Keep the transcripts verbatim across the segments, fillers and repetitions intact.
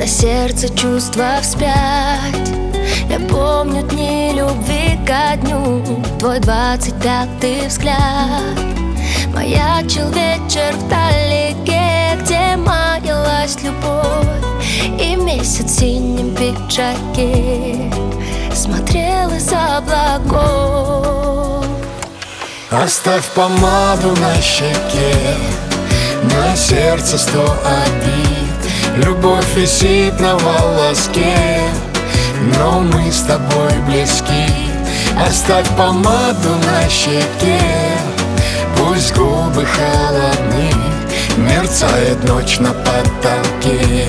на сердце чувства вспять. Я помню дни любви ко дню, твой двадцать пятый взгляд. Маячил вечер вдалеке, где маялась любовь, и месяц в синем пиджаке смотрел из облаков. Оставь помаду на щеке, на сердце сто обид. Любовь висит на волоске, но мы с тобой близки. Оставь помаду на щеке, пусть губы холодны, мерцает ночь на потолке.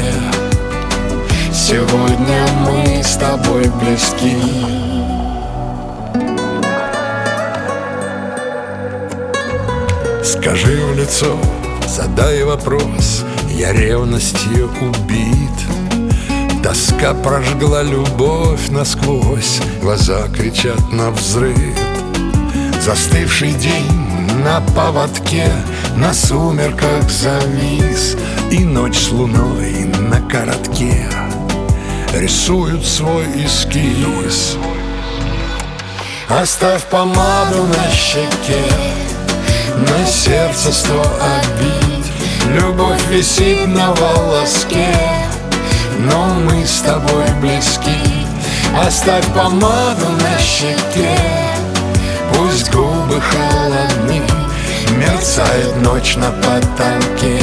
Сегодня мы с тобой близки. Скажи в лицо, задай вопрос, я ревностью убит. Тоска прожгла любовь насквозь, глаза кричат навзрыд. Застывший день на поводке, на сумерках завис, и ночь с луной на коротке рисуют свой эскиз. Оставь помаду на щеке, на сердце сто обид. Любовь висит на волоске, но мы с тобой близки. Оставь помаду на щеке, пусть губы холодны, мерцает ночь на потолке.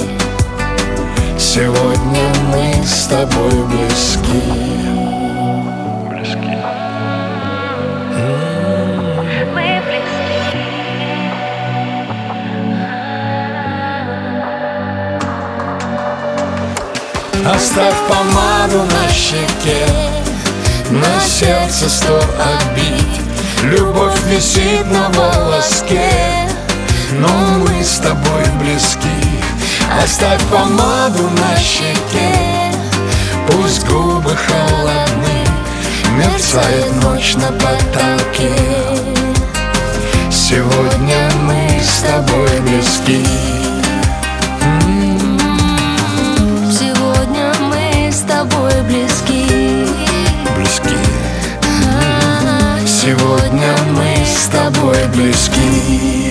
Сегодня мы с тобой близки. Близки. Мы близки. Оставь помаду на щеке, на сердце сто обид. Любовь висит на волоске, но мы с тобой близки. Оставь помаду на щеке, пусть губы холодны, мерцает ночь на потолке. Сегодня мы с тобой близки. Сегодня мы с тобой близки. Близки. Сегодня мы с тобой близки.